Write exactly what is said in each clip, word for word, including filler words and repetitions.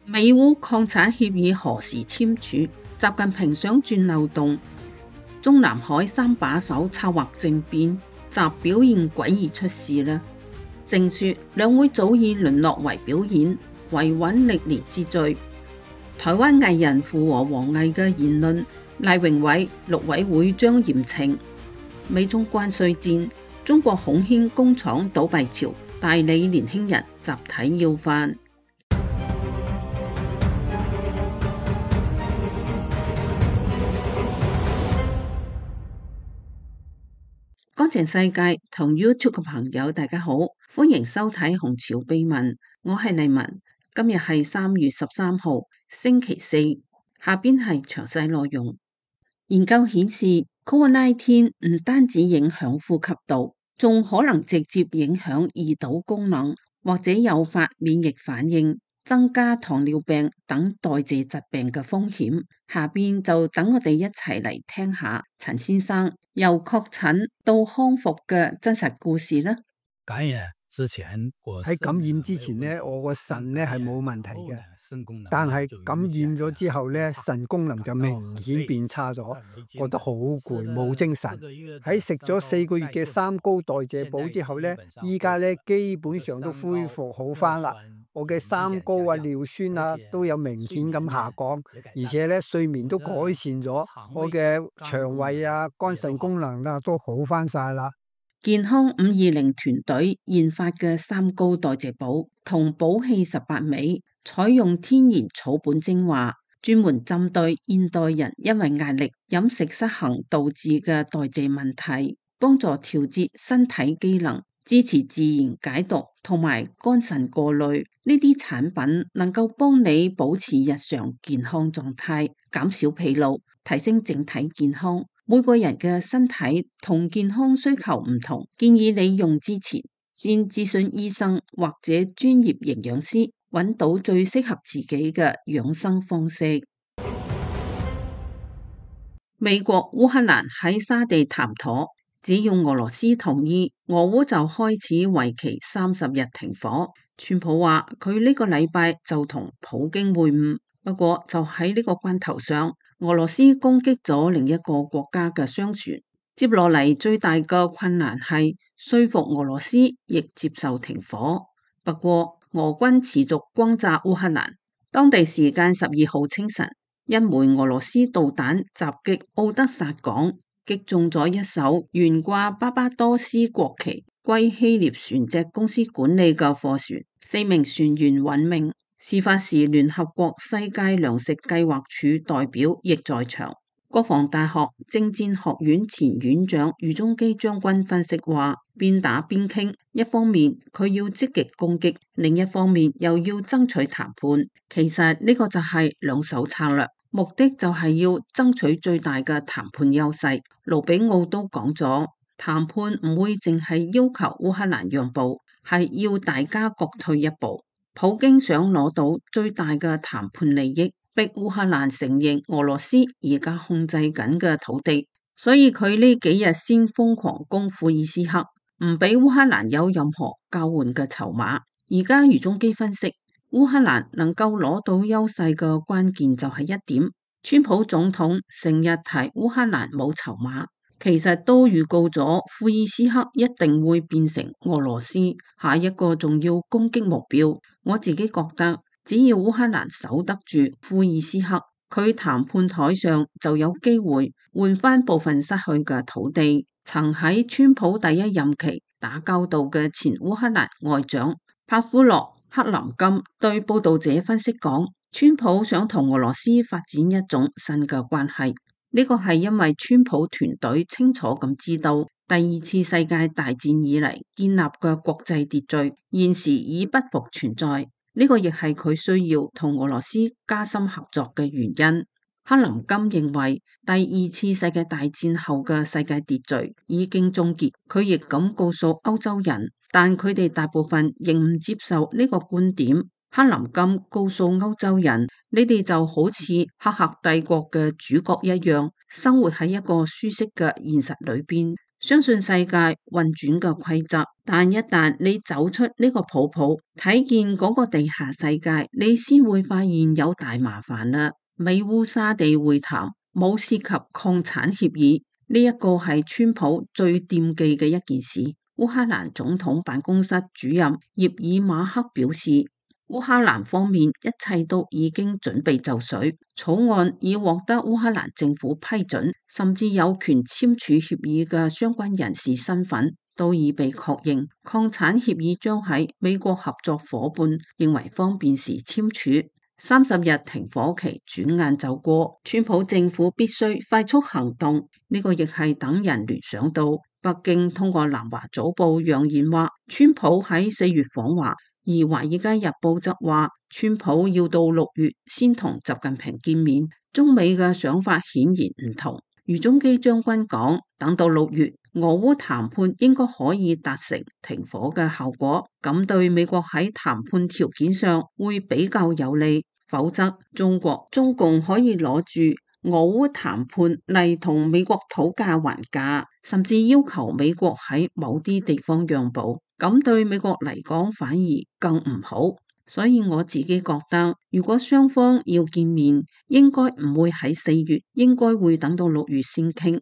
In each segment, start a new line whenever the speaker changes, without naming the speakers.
美烏擴產協議何時簽署？習近平想鑽漏洞。中南海三把手策劃政變，習表現詭異出事啦。正說兩會早已淪落為表演，維穩歷年之最。台灣藝人附和王毅嘅言論，賴榮偉陸委會將嚴懲。美中關稅戰，中國恐掀工廠倒閉潮，大理年輕人集體要飯。乾淨世界同 YouTube 嘅朋友大家好，歡迎收睇紅潮秘聞，我係麗文。今日係三月十三號星期四，下邊係詳細內容。研究顯示 ，Covid 十九 唔單止影響呼吸道，仲可能直接影響胰島功能，或者誘發免疫反應，增加糖尿病等代謝疾病嘅風險。下邊就等我哋一齊嚟聽下陳先生由確診到康復嘅真實故事啦。
感染之前，
喺感染之前呢，我個腎呢係冇問題嘅，但係感染咗之後呢，腎功能就明顯變差咗，覺得好攰，冇精神。喺食咗四個月嘅三高代謝補之後呢，依家呢基本上都恢復好返啦。我嘅三高啊、尿酸啊都有明顯咁下降，而且咧睡眠都改善咗，我嘅腸胃啊、肝腎功能啊都好翻晒啦。
健康五二零團隊研發嘅三高代謝補同補氣十八味，採用天然草本精華，專門針對現代人因為壓力、飲食失衡導致嘅代謝問題，幫助調節身體機能，支持自然解毒同埋肝腎過濾。呢啲產品能夠幫你保持日常健康狀態，減少疲勞，提升整體健康。每個人嘅身體同健康需求唔同，建議你用之前先諮詢醫生或者專業營養師，揾到最適合自己嘅養生方式。美國烏克蘭喺沙地談妥，只要俄羅斯同意，俄烏就開始為期三十日停火。川普話佢呢個禮拜就同普京會晤，不過就喺呢個關頭上，俄羅斯攻擊咗另一個國家嘅商船。接落嚟最大嘅困難係說服俄羅斯亦接受停火。不過俄軍持續轟炸烏克蘭，當地時間十二號清晨，一枚俄羅斯導彈襲擊奧德薩港，擊中咗一艘懸掛巴巴多斯國旗、歸希臘船隻公司管理嘅貨船，四名船員殞命。事發時，聯合國世界糧食計劃署代表亦在場。國防大學政戰學院前院長余宗基將軍分析話，邊打邊傾，一方面佢要積極攻擊，另一方面又要爭取談判。其實呢個就係兩手策略，目的就係要爭取最大嘅談判優勢。盧比奧都講咗，談判唔會淨係要求烏克蘭讓步，係要大家各退一步。普京想攞到最大嘅談判利益，逼烏克蘭承認俄羅斯而家控制緊嘅土地，所以佢呢幾日先瘋狂攻庫爾斯克，唔俾烏克蘭有任何交換嘅籌碼。而家余宗基分析，烏克蘭能夠攞到優勢嘅關鍵就係一點，川普總統成日提烏克蘭冇籌碼，其實都預告咗庫爾斯克一定會變成俄羅斯下一個重要攻擊目標。我自己覺得，只要烏克蘭守得住庫爾斯克，佢談判台上就有機會換翻部分失去嘅土地。曾喺川普第一任期打交道嘅前烏克蘭外長帕夫洛克林金對報道者分析講，川普想同俄羅斯發展一種新嘅關係。呢個係因為川普團隊清楚咁知道，第二次世界大戰以嚟建立嘅國際秩序現時已不復存在，呢個亦係佢需要同俄羅斯加深合作嘅原因。克林金認為第二次世界大戰後嘅世界秩序已經終結，佢亦咁告訴歐洲人，但佢哋大部分仍唔接受呢個觀點。克林金告訴歐洲人，你哋就好似黑客帝國嘅主角一樣，生活喺一個舒適嘅現實裏邊， 相信世界運轉嘅規則，但一旦你走出呢個泡泡，睇見嗰個地下世界，你先會發現有大麻煩啦。美烏沙地會談冇涉及礦產協議，呢一個係川普最惦記嘅一件事。烏克蘭總統辦公室主任葉爾馬克表示，烏克蘭方面一切都已經準備就緒，草案已獲得烏克蘭政府批准，甚至有權簽署協議嘅相關人士身份都已被確認。礦產協議將喺美國合作夥伴認為方便時簽署。三十日停火期轉眼就過，川普政府必須快速行動。呢個亦係等人聯想到北京通過南華早報揚言話，川普喺四月訪華，而華爾街日報則話，川普要到六月先同習近平見面。中美嘅想法顯然唔同。余中基將軍講，等到六月，俄烏談判應該可以達成停火嘅效果，咁對美國喺談判條件上會比較有利。否則，中國中共可以攞住俄烏談判嚟同美國討價還價，甚至要求美國喺某啲地方讓步，咁對美國嚟講反而更唔好。所以我自己覺得，如果雙方要見面，應該唔會喺四月，應該會等到六月先傾。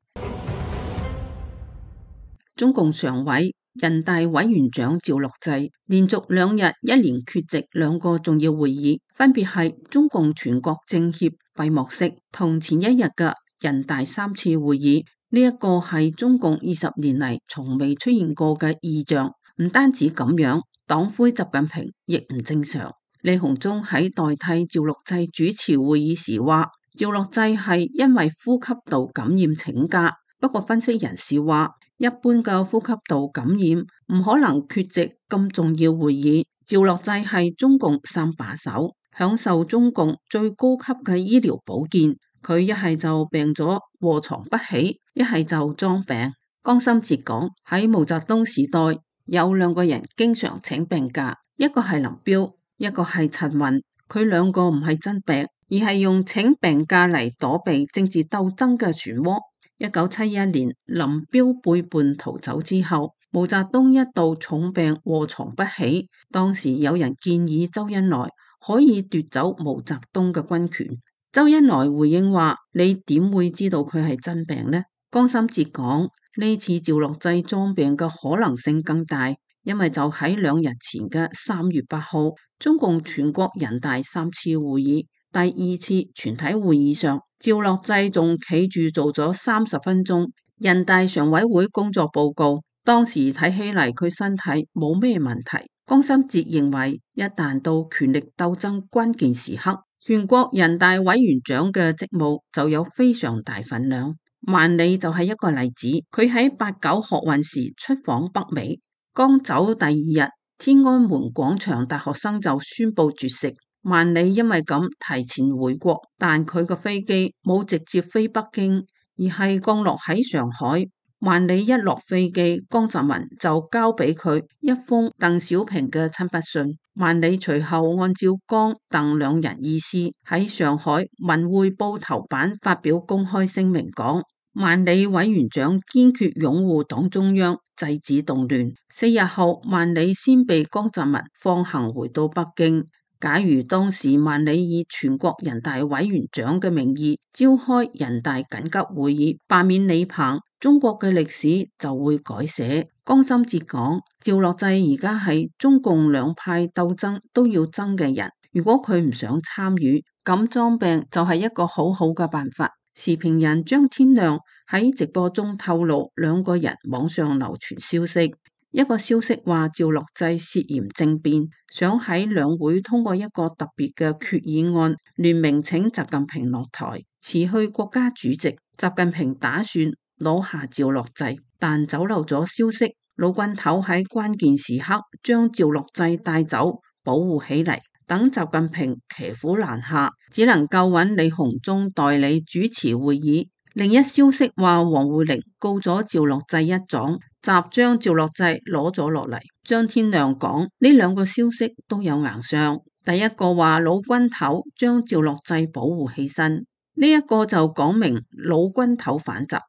中共常委、人大委員長趙樂際連續兩日一連缺席兩個重要會議，分別係中共全國政協閉幕式同前一日嘅人大三次會議。呢一個係中共二十年嚟從未出現過嘅異象。唔單止咁樣，黨魁習近平亦唔正常。李鴻忠喺代替趙樂際主持會議時話，趙樂際係因為呼吸道感染請假。不過分析人士話，一般嘅呼吸道感染唔可能缺席咁重要會議。趙樂際係中共三把手，享受中共最高級嘅醫療保健。佢一係就病咗臥床不起，一係就裝病。江心哲講，喺毛澤東時代有兩個人經常請病假，一個係林彪，一個係陳雲。佢兩個唔係真病，而係用請病假嚟躲避政治鬥爭嘅漩渦。一九七一年，林彪背叛逃走之後，毛澤東一度重病臥床不起。當時有人建議周恩來可以奪走毛澤東嘅軍權。周恩來回應話：你點會知道佢係真病呢？江心哲講，呢次趙樂際裝病嘅可能性更大，因為就喺兩日前嘅三月八號，中共全國人大三次會議第二次全體會議上，趙樂際仲企住做咗三十分鐘人大常委會工作報告。當時睇起嚟佢身體冇咩問題。江心哲認為，一旦到權力鬥爭關鍵時刻，全國人大委員長嘅職務就有非常大份量。萬里就係一個例子，佢喺八九學運時出訪北美，剛走第二日，天安門廣場大學生就宣布絕食。萬里因為咁提前回國，但佢個飛機冇直接飛北京，而係降落喺上海。萬里一落飛機，江澤民就交俾佢一封鄧小平嘅親筆信。萬里隨後按照江鄧兩人意思，喺上海文匯報頭版發表公開聲明，講萬里委員長堅決擁護黨中央，制止動亂。四日後，萬里先被江澤民放行回到北京。假如當時萬里以全國人大委員長嘅名義召開人大緊急會議，罷免李鵬，中國嘅歷史就會改寫。江心哲講，趙樂際而家係中共兩派鬥爭都要爭嘅人，如果佢唔想參與，咁裝病就係一個好好嘅辦法。時評人張天亮喺直播中透露兩個人網上流傳消息。一個消息話趙樂際涉嫌政變，想喺兩會通過一個特別嘅決議案，聯名請習近平落台，辭去國家主席。習近平打算攞下趙樂際，但走漏咗消息，老軍頭喺關鍵時刻將趙樂際帶走，保護起嚟，等習近平騎虎難下，只能夠揾李鴻忠代理主持會議。另一消息話，王滬寧告咗趙樂際一狀，即將趙樂際攞咗落嚟。張天亮講，呢兩個消息都有硬傷。第一個話老軍頭將趙樂際保護起身，呢、這、一個就講明老軍頭反習。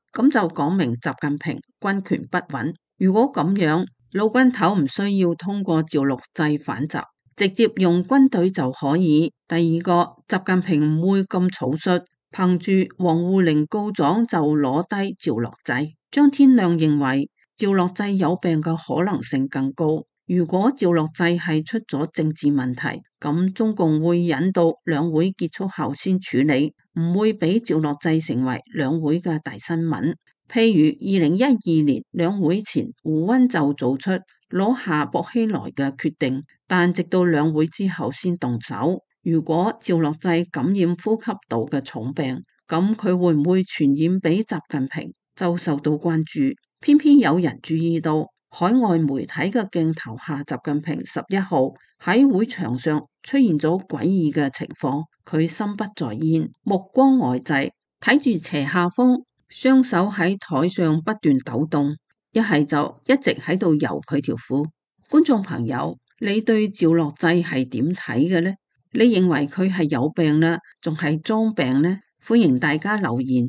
咁就講明習近平軍權不穩。如果咁樣，老軍頭唔需要通過趙樂際反習，直接用軍隊就可以。第二個，習近平唔會咁草率，憑住王滬寧告狀就攞低趙樂際。張天亮認為趙樂際有病嘅可能性更高。如果趙樂際係出咗政治問題，咁中共會引導兩會結束後先處理，唔會俾趙樂際成為兩會嘅大新聞。譬如二零一二年兩會前，胡溫就做出攞下薄熙來嘅決定，但直到兩會之後先動手。如果趙樂際感染呼吸道嘅重病，咁佢會唔會傳染俾習近平，就受到關注。偏偏有人注意到海外媒體嘅鏡頭下，習近平十一號喺會場上出現咗詭異嘅情況，佢心不在焉，目光呆滯，睇住斜下方，雙手喺台上不斷抖動，一係就一直喺度揉佢條褲。觀眾朋友，你對趙樂際係點睇嘅呢？你認為佢係有病呢，仲係裝病呢？歡迎大家留言。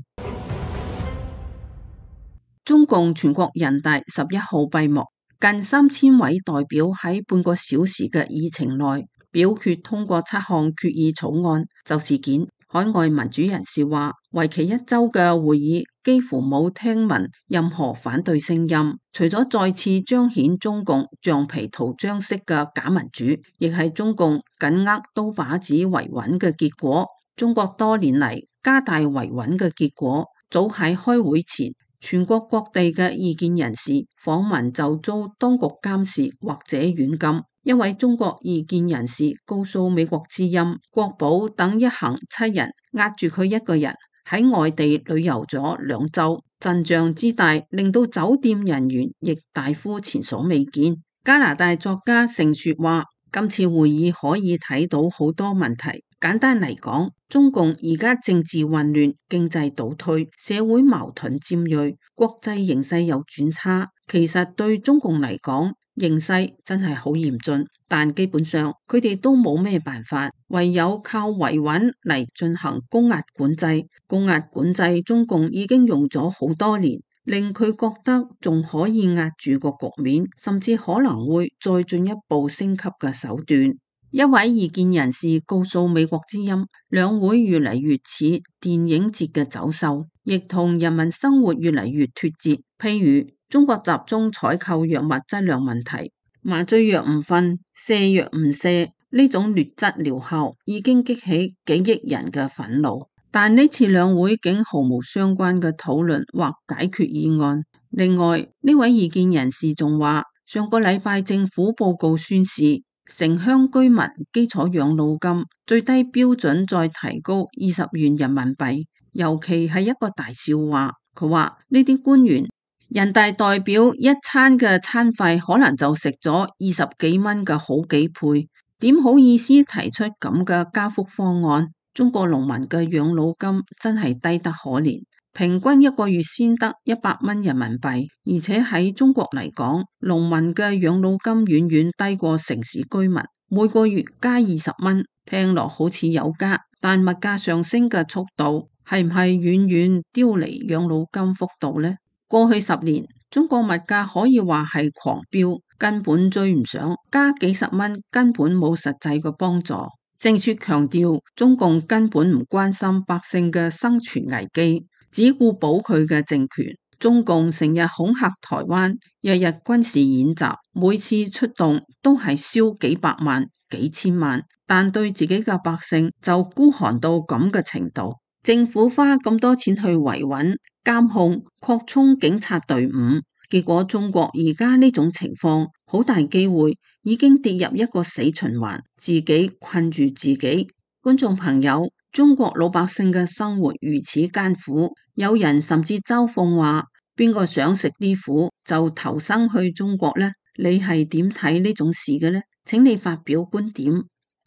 中共全國人大十一號閉幕，近三千位代表喺半個小時嘅議程內表決通過七項決議草案。就事件，海外民主人士話，為期一周嘅會議幾乎冇聽聞任何反對聲音，除咗再次彰顯中共橡皮圖章式嘅假民主，亦係中共緊握刀把子維穩嘅結果。中國多年嚟加大維穩嘅結果，早喺開會前，全國各地嘅異見人士訪問就遭當局監視或者軟禁。一位中國異見人士告訴美國之音，國保等一行七人壓住佢一個人喺外地旅遊咗兩周，陣仗之大令到酒店人員亦大呼前所未見。加拿大作家盛雪話，今次會議可以睇到好多問題。簡單嚟講，中共而家政治混亂，經濟倒退，社會矛盾尖銳，國際形勢又轉差。其實對中共嚟講，形勢真係好嚴峻，但基本上佢哋都冇咩辦法，唯有靠維穩嚟進行高壓管制。高壓管制中共已經用咗好多年，令佢覺得仲可以壓住個局面，甚至可能會再進一步升級嘅手段。一位異見人士告訴美國之音，兩會越嚟越似電影節嘅走秀，亦同人民生活越嚟越脫節。譬如中國集中採購藥物質量問題，麻醉藥唔瞓，瀉藥唔瀉，呢種劣質療效已經激起幾億人嘅憤怒。但呢次兩會竟毫無相關嘅討論或解決議案。另外，呢位異見人士仲話，上個禮拜政府報告宣示，城鄉居民基礎養老金最低標準再提高二十元人民幣，尤其係一個大笑話。佢話呢啲官員，人大代表一餐嘅餐費可能就食咗二十幾蚊嘅好幾倍，點好意思提出咁嘅加幅方案？中國農民嘅養老金真係低得可憐，平均一個月先得一百蚊人民幣，而且喺中國嚟講，農民嘅養老金遠遠低過城市居民，每個月加二十蚊，聽落好似有加，但物價上升嘅速度係唔係遠遠丟離養老金幅度呢？過去十年，中國物價可以話係狂飆，根本追唔上，加幾十蚊根本冇實際嘅幫助。盛雪強調，中共根本唔關心百姓嘅生存危機，只顧保佢嘅政權。中共成日恐嚇台灣，日日軍事演習，每次出動都係燒幾百萬、幾千萬，但對自己嘅百姓就孤寒到咁嘅程度。政府花咁多錢去維穩、監控、擴充警察隊伍，結果中國而家呢種情況，好大機會已經跌入一個死循環，自己困住自己。觀眾朋友，中國老百姓嘅生活如此艱苦，有人甚至嘲諷話，邊個想食啲苦就投生去中國呢？你係點睇呢種事嘅呢？請你發表觀點。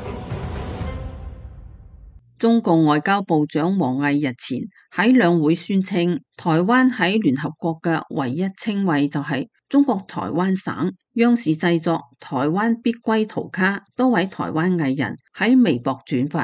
中共外交部長王毅日前喺兩會宣稱，台灣喺聯合國嘅唯一稱謂就係中國台灣省。央視製作《台灣必歸圖卡》，多位台灣藝人喺微博轉發。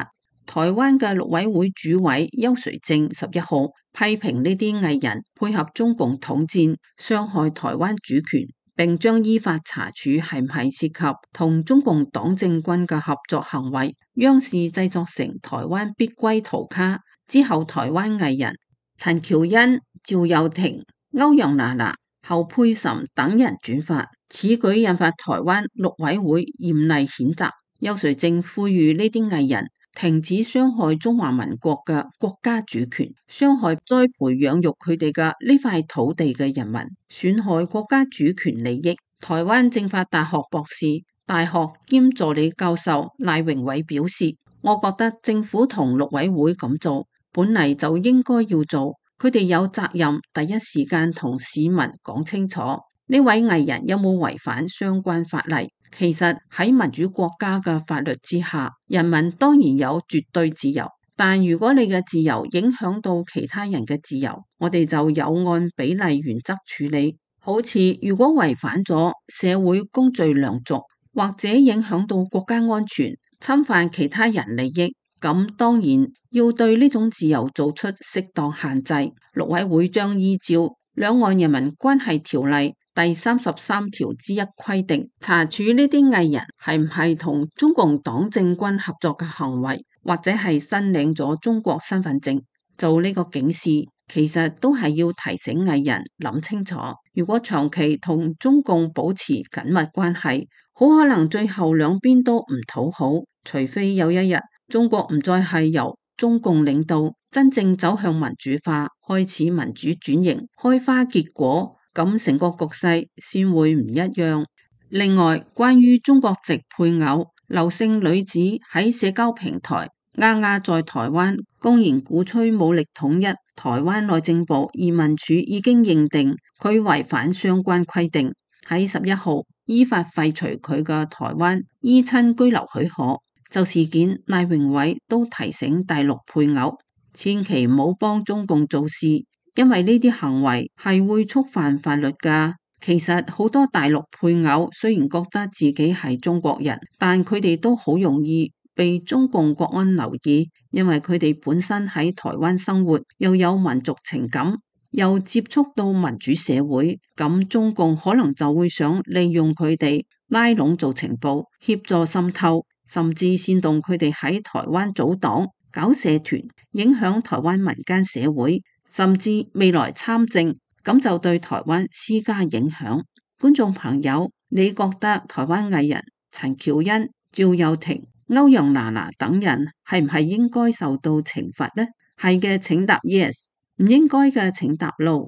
台灣嘅陸委會主委邱垂正十一號批評呢啲藝人配合中共統戰，傷害台灣主權，並將依法查處係唔係涉及同中共黨政軍嘅合作行為。央視製作成台灣必歸圖卡之後，台灣藝人陳喬恩、趙又廷、歐陽娜娜、侯佩岑等人轉發，此舉引發台灣陸委會嚴厲譴責。邱垂正呼籲呢啲藝人停止傷害中華民國嘅國家主權，傷害栽培養育佢哋嘅呢塊土地嘅人民，損害國家主權利益。台灣政法大學博士、大學兼助理教授賴榮偉表示，我覺得政府同陸委會咁做，本嚟就應該要做，佢哋有責任第一時間同市民講清楚，呢位藝人有冇違反相關法例。其實喺民主國家嘅法律之下，人民當然有絕對自由，但如果你嘅自由影響到其他人嘅自由，我哋就有按比例原則處理。好似如果違反咗社會公序良俗，或者影響到國家安全，侵犯其他人利益，咁當然要對呢種自由做出適當限制。陸委會將依照《兩岸人民關係條例》第三十三條之一規定，查處呢啲藝人係唔係同中共黨政軍合作嘅行為，或者係申領咗中國身份證。做呢個警示，其實都係要提醒藝人諗清楚，如果長期同中共保持緊密關係，好可能最後兩邊都唔討好，除非有一日中國唔再係由中共領導，真正走向民主化，開始民主轉型，開花結果，咁成個局勢先會唔一樣。另外，關於中國籍配偶劉姓女子喺社交平台丫丫在台灣公然鼓吹武力統一，台灣內政部移民署已經認定佢違反相關規定，喺十一號依法廢除佢嘅台灣依親居留許可。就事件，賴榮偉都提醒大陸配偶千祈唔好幫中共做事，因為呢啲行為係會觸犯法律噶。其實好多大陸配偶雖然覺得自己係中國人，但佢哋都好容易被中共國安留意，因為佢哋本身喺台灣生活，又有民族情感，又接觸到民主社會，咁中共可能就會想利用佢哋拉攏做情報，協助滲透，甚至煽動佢哋喺台灣組黨、搞社團，影響台灣民間社會，甚至未來參政，咁就對台灣施加影響。觀眾朋友，你覺得台灣藝人陳喬恩、趙又廷、歐陽娜娜等人係唔係應該受到懲罰呢？係嘅請答 yes， 唔應該嘅請答 no。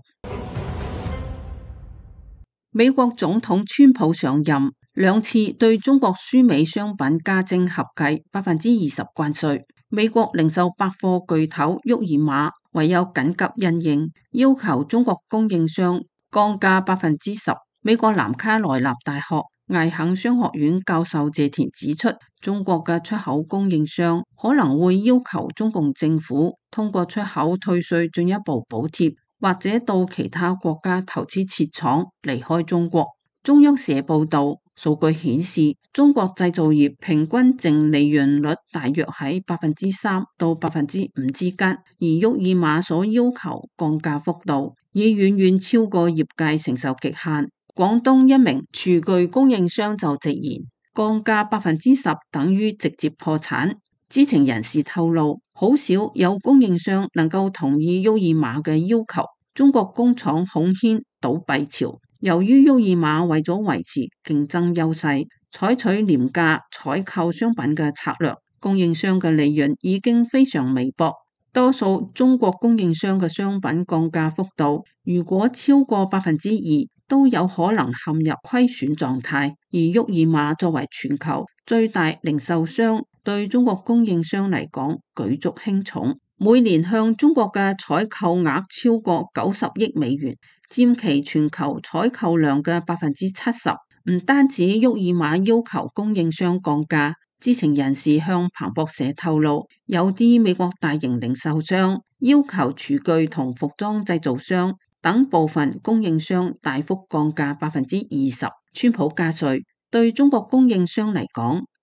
美國總統川普上任兩次對中國輸美商品加徵合計百分之二十關稅，美國零售百貨巨頭沃爾瑪唯有緊急因應，要求中國供應商降價百分之十。美國南卡羅來納大學艾肯商學院教授謝田指出，中國嘅出口供應商可能會要求中共政府通過出口退稅進一步補貼，或者到其他國家投資設廠離開中國。中央社報道，數據顯示中國製造業平均淨利潤率大約喺百分之三到百分之五之間，而沃爾瑪所要求降價幅度已遠遠超過業界承受極限。廣東一名廚具供應商就直言，降價百分之十等於直接破產。知情人士透露，好少有供應商能夠同意沃爾瑪嘅要求。中國工廠恐掀倒閉潮。由於沃爾瑪為咗維持競爭優勢，採取廉價採購商品嘅策略，供應商嘅利潤已經非常微薄。多數中國供應商嘅商品降價幅度，如果超過百分之二，都有可能陷入虧損狀態。而沃爾瑪作為全球最大零售商，對中國供應商嚟講舉足輕重，每年向中國嘅採購額超過九十億美元。佔其全球採購量嘅百分之七十。唔單止沃爾瑪要求供應商降價，知情人士向彭博社透露，有啲美國大型零售商要求廚具同服裝製造商等部分供應商大幅降價百分之二十。川普加稅對中國供應商嚟講，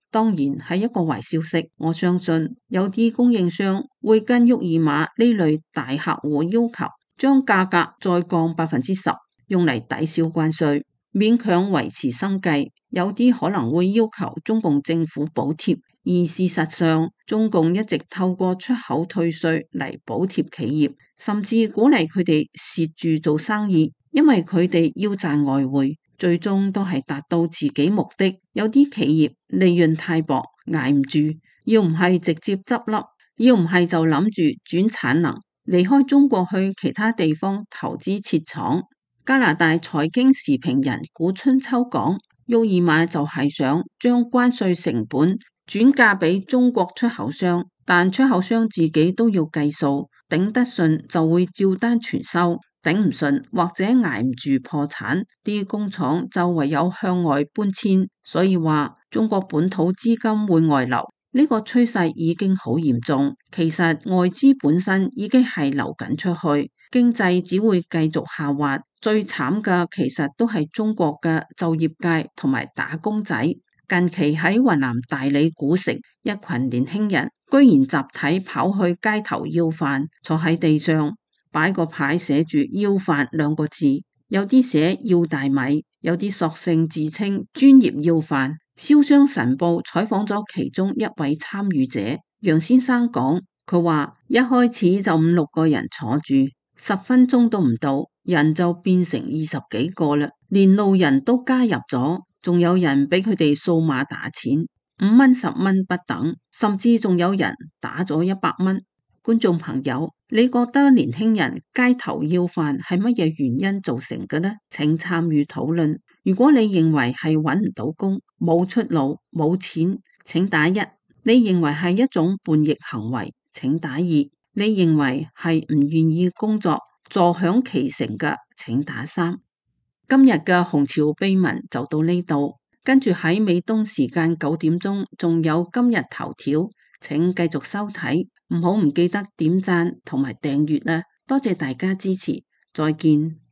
當然係一個壞消息。我相信有啲供應商會跟沃爾瑪呢類大客戶要求，將價格再降百分之十，用嚟抵消關稅，勉強維持生計。有啲可能會要求中共政府補貼，而事實上，中共一直透過出口退稅嚟補貼企業，甚至鼓勵佢哋蝕住做生意，因為佢哋要賺外匯，最終都係達到自己目的。有啲企業利潤太薄，捱唔住，要唔係直接執笠，要唔係就諗住轉產能，離開中國去其他地方投資設廠。加拿大財經時評人古春秋講，沃爾瑪就係想將關稅成本轉嫁俾中國出口商，但出口商自己都要計數，頂得順就會照單全收，頂唔順或者捱唔住破產，啲工廠就唯有向外搬遷。所以話中國本土資金會外流，呢個趨勢已經好嚴重。其實外資本身已經係流緊出去，經濟只會繼續下滑。最慘嘅其實都係中國嘅就業界同埋打工仔。近期喺雲南大理古城，一群年輕人居然集體跑去街頭要飯，坐喺地上擺個牌寫住要飯兩個字，有啲寫要大米，有啲索性自稱專業要飯。瀟湘晨報採訪咗其中一位參與者楊先生講，佢話一開始就五六個人坐住，十分鐘都唔到，人就變成二十幾個啦，連路人都加入咗，仲有人俾佢哋掃碼打錢，五蚊十蚊不等，甚至仲有人打咗一百蚊。觀眾朋友，你覺得年輕人街頭要飯係乜嘢原因造成嘅呢？請參與討論。如果你認為係揾唔到工、冇出路、冇錢，請打一；你認為係一種叛逆行為，請打二；你認為係唔願意工作、坐享其成嘅，請打三。今日嘅紅潮秘聞就到呢度，跟住喺美東時間九點鐘仲有今日頭條，請繼續收睇，唔好唔記得點讚同埋訂閱啦，多謝大家支持，再見。